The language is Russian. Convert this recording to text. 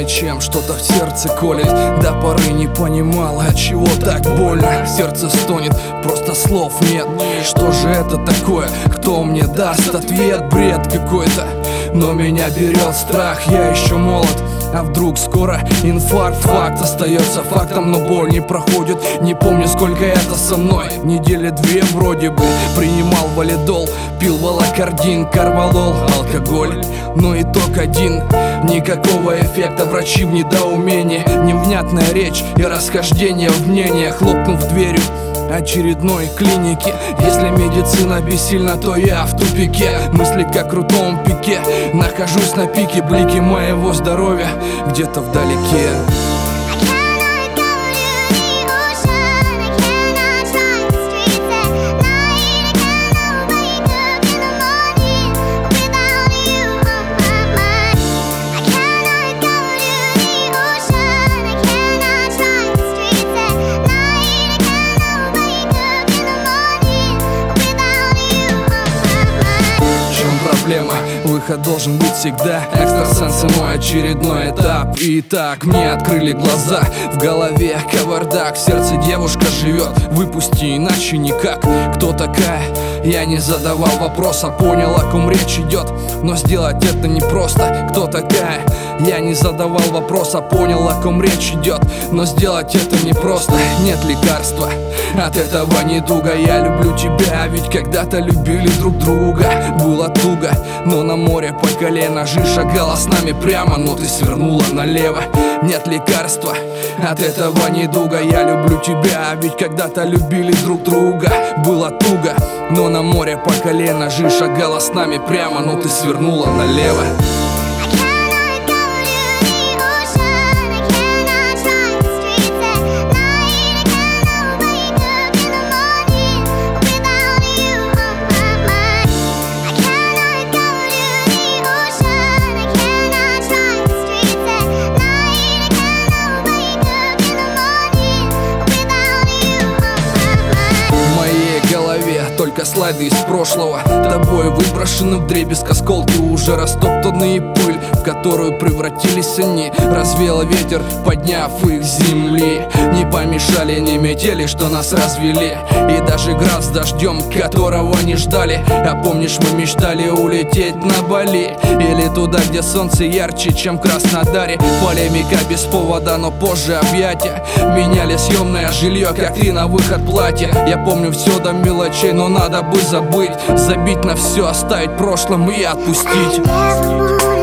чем что-то в сердце колет. До поры не понимал, отчего так больно. Сердце стонет, просто слов нет. Что же это такое? Кто мне даст ответ? Бред какой-то, но меня берет страх. Я еще молод, а вдруг скоро инфаркт? Факт остается фактом, но боль не проходит. Не помню, сколько это со мной. Недели две вроде бы. Принимал валидол, пил волокордин, карвалол, алкоголь. Но итог один: никакого эффекта. Врачи в недоумении, невнятная речь и расхождение в мнениях. Хлопнув дверью очередной клиники. Если медицина бессильна, то я в тупике. Мысли как крутом пике. Нахожусь на пике, блики моего здоровья где-то вдалеке. Выход должен быть всегда. Экстрасенсы — мой очередной этап. Итак, мне открыли глаза. В голове кавардак, в сердце девушка живет. Выпусти, иначе никак. Кто такая? Я не задавал вопроса, понял, о ком речь идет, но сделать это непросто. Кто такая? Я не задавал вопроса, понял, о ком речь идет, но сделать это непросто. Нет лекарства от этого недуга. Я люблю тебя, ведь когда-то любили друг друга. Было туго, но на море по колено. Жизнь шагала с нами прямо, но ты свернула налево. Нет лекарства от этого недуга. Я люблю тебя, ведь когда-то любили друг друга. Было туго, но на море по колено. Жизнь шагала с нами прямо, но ты свернула налево. Только слайды из прошлого, тобой выброшены вдребезг осколки, уже растоптанные пыль, в которую превратились они. Развеял ветер, подняв их с земли. Не помешали ни метели, что нас развели, и даже град с дождем, которого не ждали. А помнишь, мы мечтали улететь на Бали, или туда, где солнце ярче, чем в Краснодаре. Полемика без повода, но позже объятия. Меняли съемное жилье, как ты на выход платье. Я помню все до мелочей, но надо бы забыть. Забить на все, оставить в прошлом и отпустить.